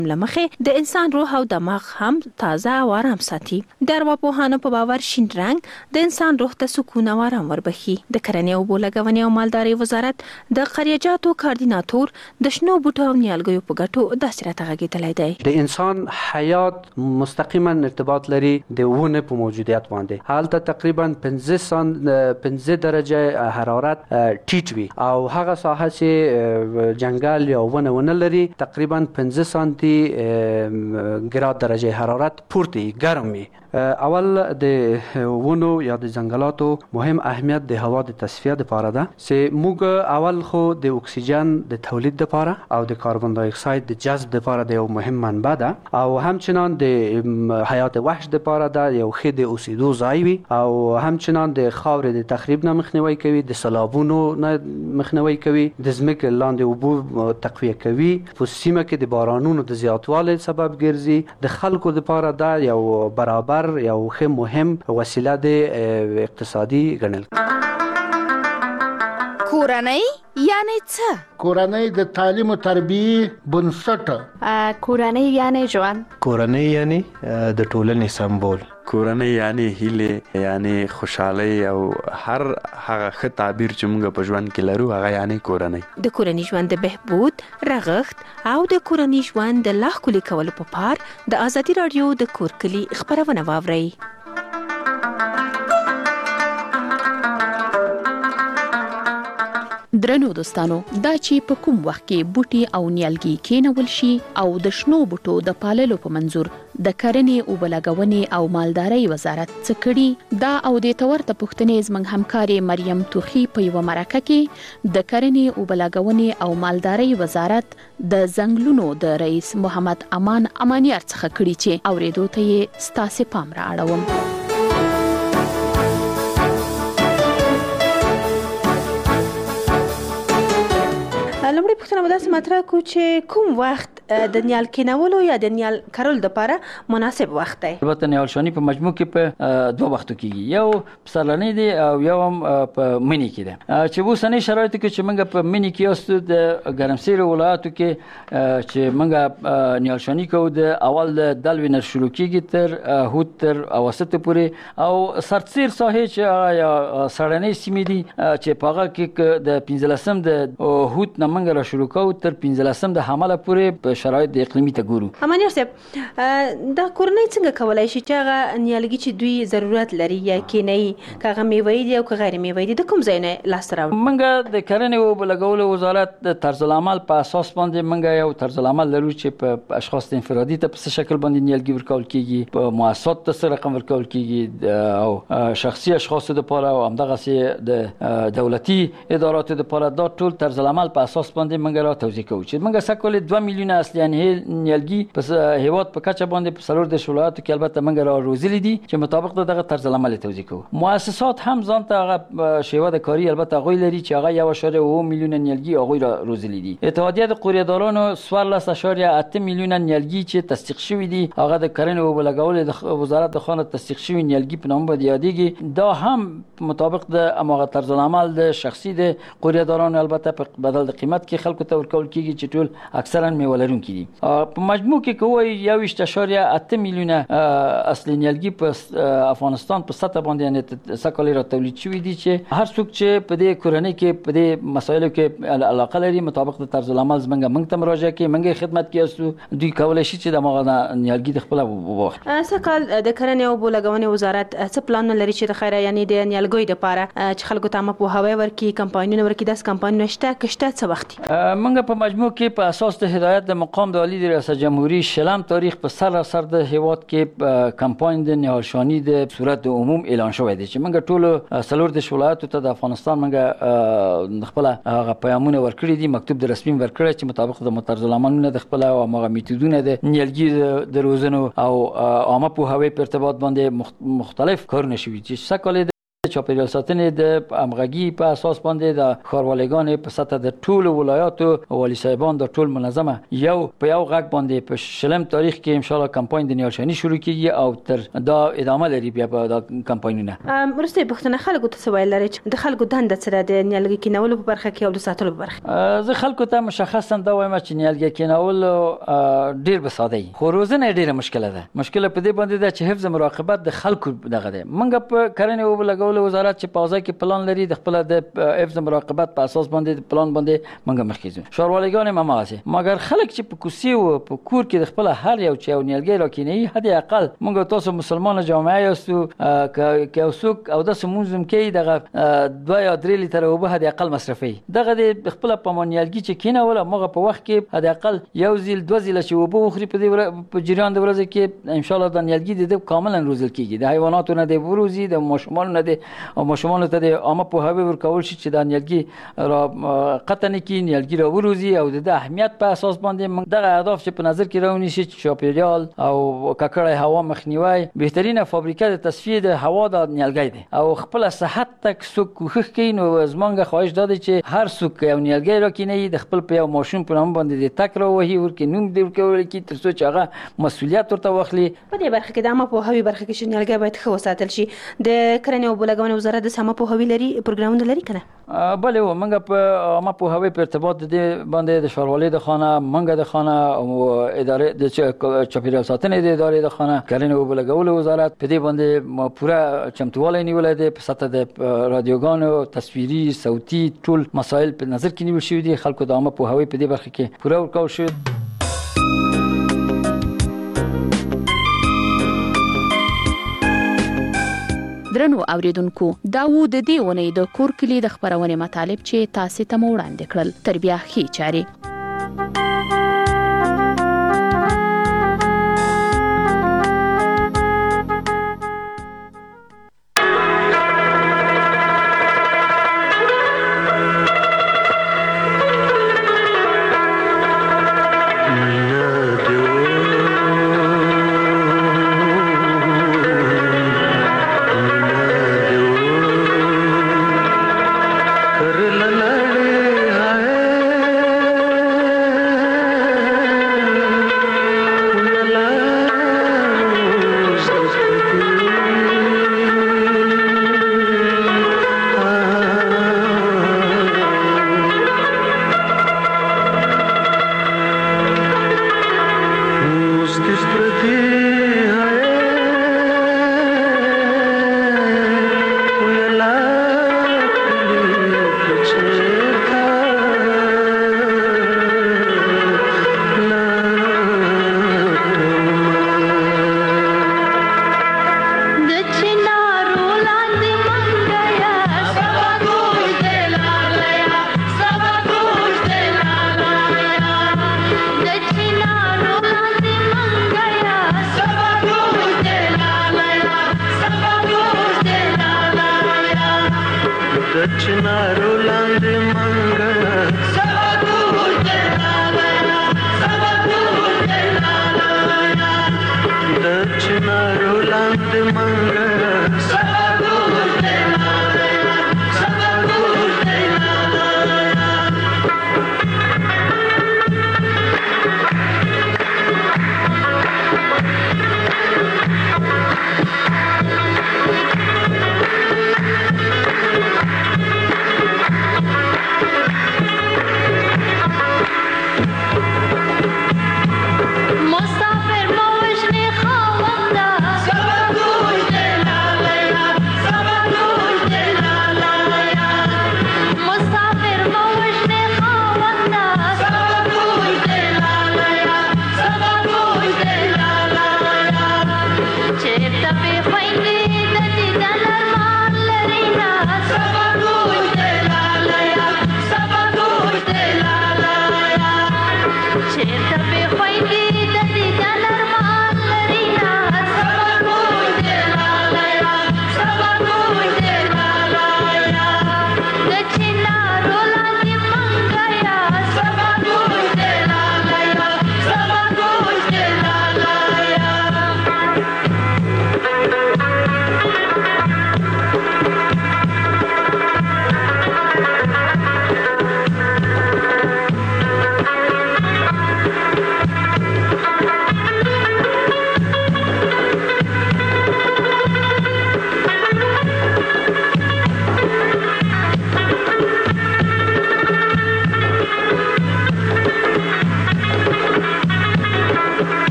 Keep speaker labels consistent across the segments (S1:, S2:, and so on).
S1: لمخې د انسان روح او دماغ هم تازه او آرام ساتي. د ارواپوهانو په باور شین رنګ د انسان روح ته سکون او آرام وربخي. د کرنې او اوبو لګونې او مالدارۍ وزارت د قریجاتو کاردیناتور د شنو بوټو او نیالګیو په ګټو داسې راته غږېدلی دی.
S2: د انسان حیات مستقیما ارتباط لري د ونه په موجودیت باندې. هلته تقریبا 15 درجه حرارت ټیټ وي او هغه ساحه چې جنگل یا ونه لري تقریبا 15 سانتی گراد درجه حرارت پورته گرم وي. اول د ونو یا د ځنګلاتو مهم اهمیت د هوا د تصفیه لپاره ده چې موږ اول خو د اکسیجن د تولید لپاره او د کاربن دای اکساید د جذب لپاره د یو مهم منبع ده او همچنان د حیات وحش لپاره ده یو ښه د اوسېدو ځای وي او همچنان د خاورې د تخریب نه مخنیوي کوي، د سیلابونو نه مخنیوي کوي، د ځمکې لاندې اوبو تقویه کوي، په سیمه کې د بارانونو د زیاتوالي سبب ګرځي. د خلکو لپاره دا یو برابر یو ښه مهم وسیله د اقتصادي ګڼل.
S1: کورنۍ یعنی څه؟
S3: کورنۍ د تعلیم او تربیې بنسټ.
S1: کورنۍ یعنی ژوند.
S4: کورنۍ یعنی د ټولنې سمبول.
S5: کورنۍ یعنی هیله یعنی خوشحالي او هر هغه ښه تعبیر چې موږ په ژوند کې لرو هغه یعنی کورنۍ.
S1: د کورنۍ ژوند د بهبود، رغښت او د کورنۍ ژوند د لا ښکلي کولو په پار د ازادي راډیو د کور کلي خبرونه واورئ.
S6: درنو دوستانو، دا چې په کوم وخت کې بوټي او نیالګي کېنول شي او د شنو بوټو د پاللو په منظور د کرنې او بلګونې او مالدارۍ وزارت څه کړي دا او د تورته پښتنې زمنګ همکاري مریم توخي په یو مرکه کې د کرنې او بلګونې او مالدارۍ وزارت د زنګلونو د رئیس محمد امان امانیار څخه کړي چې اوریدو ته یې ستاسو پام را اړوم.
S1: لومړی پوښتنه به داسې مطرح کړو چې کوم وخت د نیال کینولو یا د نیال کرلو لپاره مناسب وخت دی؟
S7: البته نیالشاني په مجموع کې په دوه وختو کېږي، یو پسرلنی دی او یو هم په مني کې دی. چې اوسنۍ شرایطو کې چې موږ په مني کې یاستو د ګرمسیرو ولایاتو کې چې موږ نیالشاني کوو د اول د دلوي نه شروع کېږي تر هود تر اواسطو پورې او سرتسیر ساحې چې یا سړنۍ سیمې دي چې په هغه کې د 15 د هود نه موږ را شروع کوو تر 15 د حمله پورې په شرایط د اقلیمي ته ګورو.
S1: امانیار صاحب، دا کورنۍ څنګه کولای شي چې هغه نیالګي چې دوی ضرورت لري یا کینې کاغه میوې دي او که غیر میوې دي د کوم ځای نه لاس راوړي؟
S7: موږ د کرنې او بلګولو وزارت د طرز العمل په اساس باندې موږ یو طرز العمل لرو چې په اشخاص انفرادي ته په شکل باندې نیالګي ورکول کیږي، په مؤسسات ته سره رقم ورکول کیږي او شخصي اشخاص لپاره او همدغه سي د دولتي اداراتو لپاره دا ټول طرز العمل په اساس باندې موږ را توضیح کوو چې موږ سکول 2 میلیونه اصلي نیالګي په هیواد په کچه باندې په سلور د ولایاتو کې البته موږ را روزلي دي چې مطابق دغه طرز العمل توضیح کوو. مؤسسات هم ځان ته هغه شیوه د کاری البته غوي لري چې هغه 1.9 میلیونه نیالګي هغه را روزلي دي. اتحادیه د قوریدارانو 14.8 میلیونه نیالګي چې تصدیق شوی دي هغه د کرنې او بلګولو د وزارت د خانه تصدیق شوی نیالګي په نوم باندې یادېږي. دا هم مطابق د امغه طرز العمل د شخصي د قوریدارانو البته په بدل د قیمت کې خلکو ته ورکول کیږي چې ټول اکثرا میوه لرونکي دي. په مجموع کې کوی 1.8 میلیونه اصلي نیالګي په افغانستان په سطح باندې سکالي را تولید شوی دي چې هر څوک چې په دې کورنۍ کې په دې مسایلو کې علاقه لري مطابق د طرز العمل موږ ته مراجعه کوي، موږ خدمت کوي، دوی کولای شي چې د مغه نیالګي د خپل وخت.
S1: سکال د کرنې او بلګونې وزارت څه پلان لري چې د خیره یعنی د نیالګیو لپاره چې خلکو ته په هوا ورکي کمپاینونه ورکي داس کمپاینونه شته کشته څه وخت؟
S7: موږ په مجموع کې په اساس د هدایت د مقام د عالی ریاست جمهوریت شلم تاریخ په سر د هیواد کې کمپاین د نیالشاني د صورت عموم اعلان شوی دی چې موږ ټول سلور د ولایاتو ته د افغانستان موږ خپل هغه پیغامونه ورکړي دي، مکتوب د رسمي ورکړی چې مطابق د طرز العملونه د خپل او هغه میتودونه د نیالګي د روزنو او عامه پوهاوی په ارتباط باندې مختلف کارونه شوي چې سکل چاپیریال ساتنې د همغږي په اساس باندې د ښاروالګانو په سطح د ټولو ولایاتو والي صاحبان د ټول منظمه یو په یو غږ باندې په شلم تاریخ کې ان شاء الله کمپاین د نیالشنی شروع کیږي او تر دا ادامه لري بیا په دا کمپاینونه.
S1: ورسته پښتنه خلکو ته سوال لري چې د خلکو دنده سره د نیالګي کینولو په برخه کې او د ساتلو په برخه.
S7: زه خلکو ته مشخصا دا وایم چې نیالګي کینول ډیر به ساده وي خو روزنه ډیره مشکله ده. مشکله په دې باندې ده چې حفظ مراقبت د خلکو دغه ده. منګه په کرنې او لګولو وزارت چې په ځای کې پلان لري د خپل د حفظ مراقبت په اساس باندې پلان باندې منګه مخکې ځو. ښاروالګان هم ماسه مګر خلک چې په کوسي او په کور کې د خپل هر یو چې نیالګي راکینی حد اقل منګه تاسو مسلمان جامعه یاستو که اوسوک او د سمونزم کې دغه 2 یا 3 لیتر اوبه حد اقل مصرفي دغه د خپل په نیالګي چې کینه ولا مغه په وخت کې حد اقل یو ځل 2 ځله چې اوبه وخوري په جریان د ورځې کې ان شاء الله د نیالګي د کاملا روزل کیږي. د حیواناتو نه د وروزي د ماشومان نه د او ماشومان ته د عامه په هوی ورکول شي چې د نیالګي را قطن کې نیالګي را وروزي او د اهمیت په اساس باندې دغه اهداف چې په نظر کې راونی شي چې چاپیریال او ککړې هوا مخنیوي بهترینه فابریکه د تصفیه د هوا د نیالګي ده او خپل صحت تک سو کوښښ کوي. نو زمونږ خواهش ده چې هر څوک یو نیالګي راکینی د خپل په یو ماشوم په نوم باندې د تک راوهي ورکې نوم دی ورکول کی تر څو چې هغه مسؤلیت ورته واخلي.
S1: په دې برخه کې د عامه په هوی برخه کې نیالګي باید ښه وساتل شي. د کرنې او بلګونې وزارت د سمه په هوی لري پروګرامونه لري کنه؟
S7: بله منګه په عامه په هوی په ارتباط د باندې د ښاروالۍ د خانه منګه د خانه او اداره د چاپیریال ساتنې د ادارې د خانه کرنې او بلګولو وزارت په دې باندې پوره چمتووالی نیولای دی. په سطح د رادیوګانو تصویري صوتي ټول مسایل په نظر کې نیول شوی دي. خلکو د عامه په هوی په دې برخه کې پوره ورکول شوی.
S6: درنو اوریدونکو دا و د دې ونې د کور کلی د خبرونه مطالب چې تاسو ته وړاندې کړل. تر بیا ښه چاري.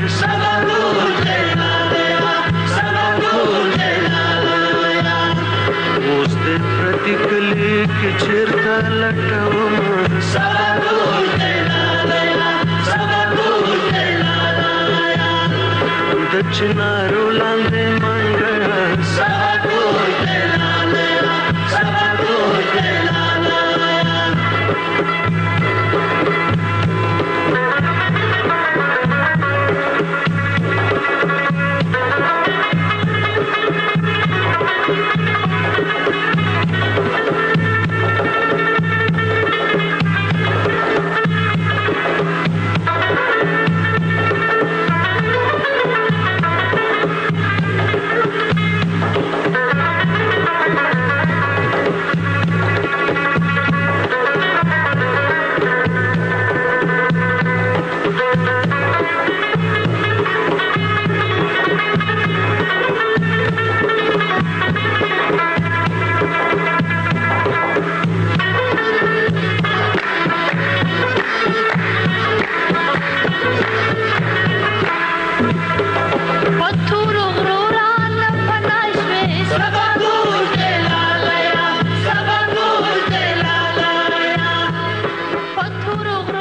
S8: प्रतिकले के चिरता लटवम दक्षिणा रोलांदे